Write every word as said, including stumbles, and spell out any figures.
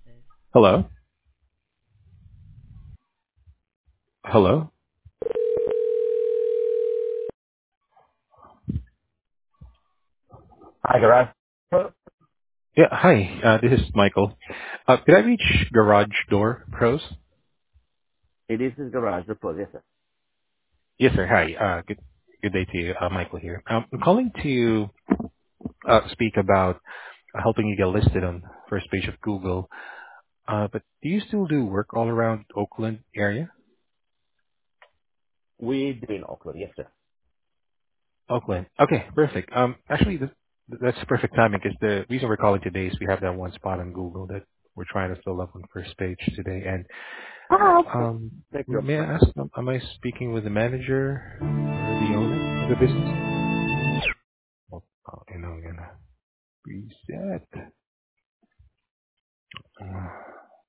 Hello? Hello? Hi, Garage. Yeah, hi. Uh, this is Michael. Uh, could I reach Garage Door Pros? It is his garage report, yes, sir. Yes, sir. Hi. Uh, good good day to you. Uh, Michael here. Um, I'm calling to uh, speak about uh, helping you get listed on first page of Google. Uh, but do you still do work all around Oakland area? We do in Auckland, yes, sir. Oakland. Okay, perfect. Um, actually, th- that's perfect timing because the reason we're calling today is we have that one spot on Google that we're trying to fill up on first page today. And Ah, okay. Um, Thank you. may I ask, um, am I speaking with the manager or the owner of the business? Oh, oh, you know, I'm gonna reset.